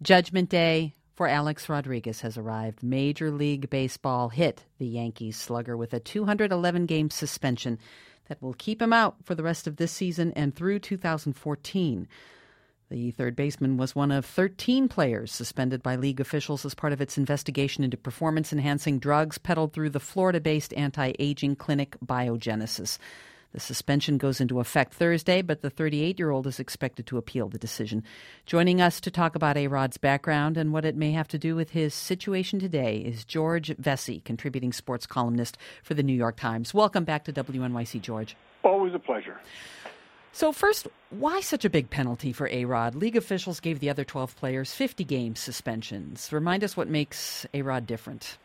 Judgment Day for Alex Rodriguez has arrived. Major League Baseball hit the Yankees slugger with a 211-game suspension that will keep him out for the rest of this season and through 2014. The third baseman was one of 13 players suspended by league officials as part of its investigation into performance-enhancing drugs peddled through the Florida-based anti-aging clinic Biogenesis. The suspension goes into effect Thursday, but the 38-year-old is expected to appeal the decision. Joining us to talk about A-Rod's background and what it may have to do with his situation today is George Vesey, contributing sports columnist for the New York Times. Welcome back to WNYC, George. Always a pleasure. So first, why such a big penalty for A-Rod? League officials gave the other 12 players 50-game suspensions. Remind us what makes A-Rod different.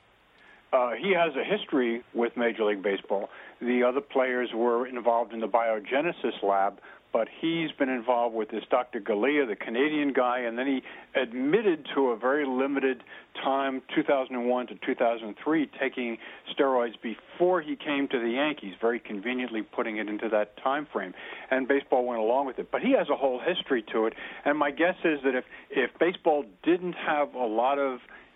He has a history with Major League Baseball. The other players were involved in the Biogenesis lab, but he's been involved with this Dr. Galea, the Canadian guy, and then he admitted to a very limited time, 2001 to 2003, taking steroids before he came to the Yankees, very conveniently putting it into that time frame. And baseball went along with it. But he has a whole history to it, and my guess is that if baseball didn't have a lot of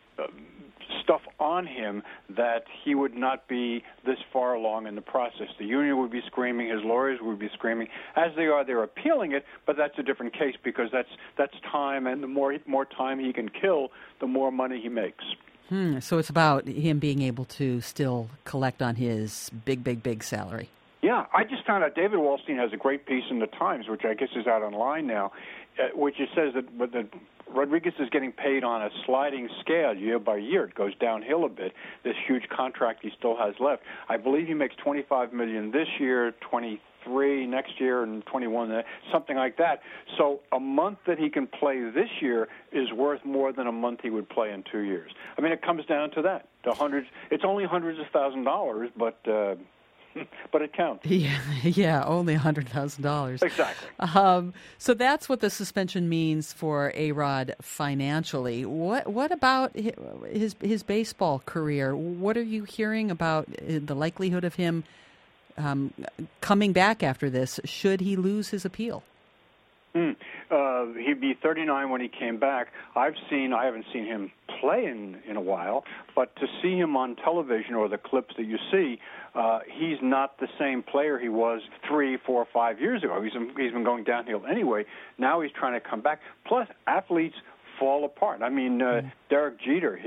stuff on him, that he would not be this far along in the process. The union would be screaming, his lawyers would be screaming. As they are, they're appealing it, but that's a different case because that's time, and the more time he can kill, the more money he makes. So it's about him being able to still collect on his big salary. Yeah, I just found out David Wallstein has a great piece in the Times, which I guess is out online now, which it says that Rodriguez is getting paid on a sliding scale year by year. It goes downhill a bit, this huge contract he still has left. I believe he makes $25 million this year, $23 next year, and $21, something like that. So a month that he can play this year is worth more than a month he would play in 2 years. I mean, it comes down to that. It's only hundreds of $1,000s, but it counts. Yeah, only $100,000. Exactly. So that's what the suspension means for A-Rod financially. What about his baseball career? What are you hearing about the likelihood of him coming back after this, should he lose his appeal? He'd be 39 when he came back. I haven't seen him play in a while, but to see him on television or the clips that you see, he's not the same player he was 3, 4, 5 years ago. He's been going downhill anyway. Now he's trying to come back. Plus, athletes fall apart. I mean, Derek Jeter,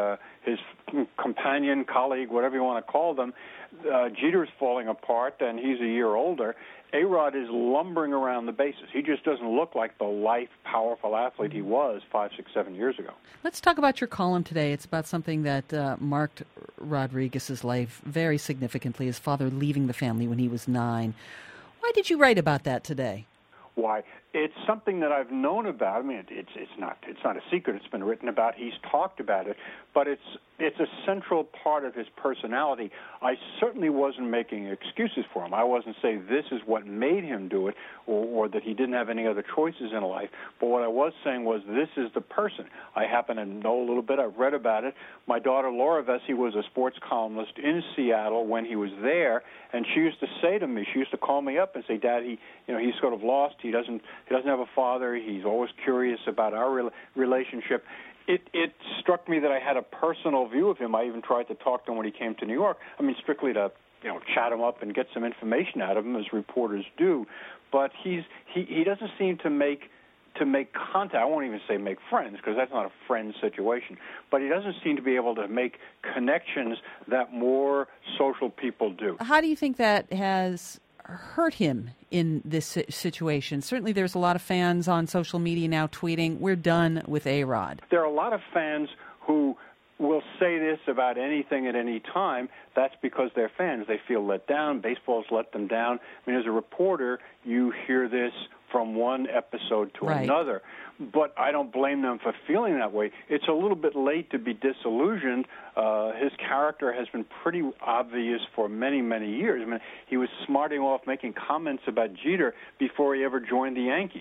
his companion, colleague, whatever you want to call them, Jeter's falling apart, and he's a year older. A-Rod is lumbering around the bases. He just doesn't look like the lithe, powerful athlete he was 5, 6, 7 years ago. Let's talk about your column today. It's about something that marked Rodriguez's life very significantly, his father leaving the family when he was 9. Why did you write about that today? Why? It's something that I've known about. I mean, it's not a secret. It's been written about. He's talked about it, but it's a central part of his personality. I certainly wasn't making excuses for him. I wasn't saying this is what made him do it, or that he didn't have any other choices in life. But what I was saying was this is the person. I happen to know a little bit. I've read about it. My daughter Laura Vesey was a sports columnist in Seattle when he was there, and she used to say to me, she used to call me up and say, "Dad, he's sort of lost. He doesn't have a father. He's always curious about our relationship." It struck me that I had a personal view of him. I even tried to talk to him when he came to New York. I mean, strictly to chat him up and get some information out of him, as reporters do. But he doesn't seem to make contact. I won't even say make friends, because that's not a friend situation. But he doesn't seem to be able to make connections that more social people do. How do you think that has hurt him in this situation? Certainly there's a lot of fans on social media now tweeting, "We're done with A-Rod." There are a lot of fans who will say this about anything at any time. That's because they're fans. They feel let down. Baseball's let them down. I mean, as a reporter, you hear this from one episode to another. But I don't blame them for feeling that way. It's a little bit late to be disillusioned. His character has been pretty obvious for many, many years. I mean, he was smarting off, making comments about Jeter before he ever joined the Yankees.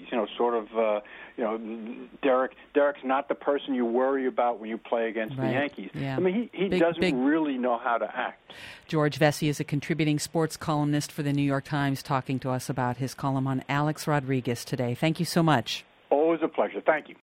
Derek's not the person you worry about when you play against the Yankees. Yeah. I mean, he doesn't really know how to act. George Vesey is a contributing sports columnist for the New York Times, talking to us about his column on Alex Rodriguez today. Thank you so much. Always a pleasure. Thank you.